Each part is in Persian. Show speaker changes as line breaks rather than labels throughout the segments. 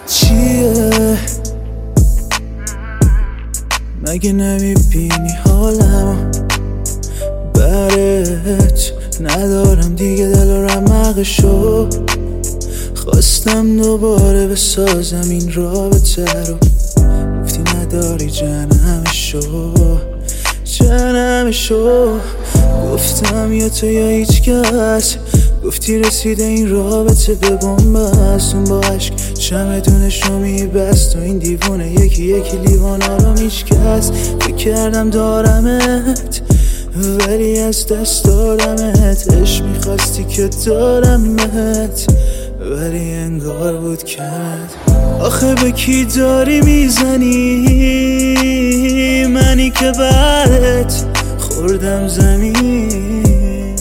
چیه؟ مگه نمیبینی حالمو؟ برات ندارم دیگه دل و رمقشو. خواستم دوباره بسازم این رابطه رو، گفتی نداری جنمشو. گفتم یا تو یا هیچ کس، گفتی رسیده این رابطه به بنبست. اون با عشق چمدونش رو میبست و این دیوونه یکی یکی لیوان آرام هیچ کس. فکر کردم دارمت ولی از دست دادمت. عشق میخواستی که دارمت ولی انگار بود کمت. آخه به کی داری میزنی؟ منی که بعدت خوردم زمین،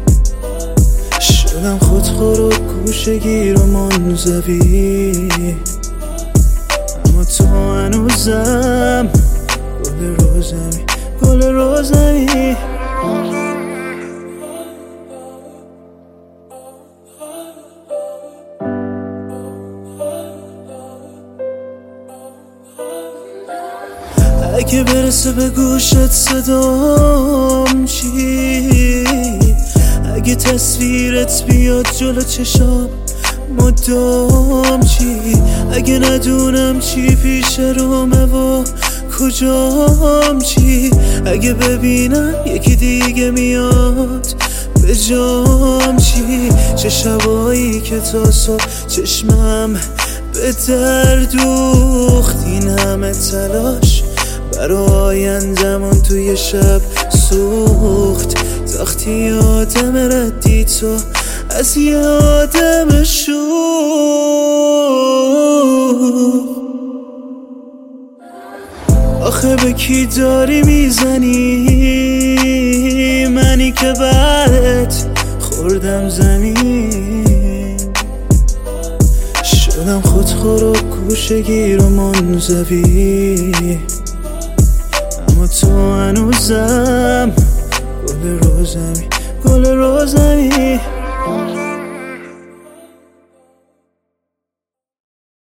شدم خودخور و گوشه‌گیر و منزوی. اما تو هنوزم گل روزمی. اگه برسه به گوشت صدام چی؟ اگه تصویرت بیاد جلو چشام مدام چی؟ اگه ندونم چی پیش رومه و کجام چی؟ اگه ببینم یکی دیگه میاد به جام چی؟ چه شبایی که تا صبح چشمم به در دوخت. این همه تلاش برای آیندمون توی شب سوخت. وقتی یادم ردی تو از یادم شو. آخه به کی داری میزنی؟ منی که بعدت خوردم زمین، شدم خودخور و گوشه‌گیر و منزوی. اما تو هنوزم گل روزمی.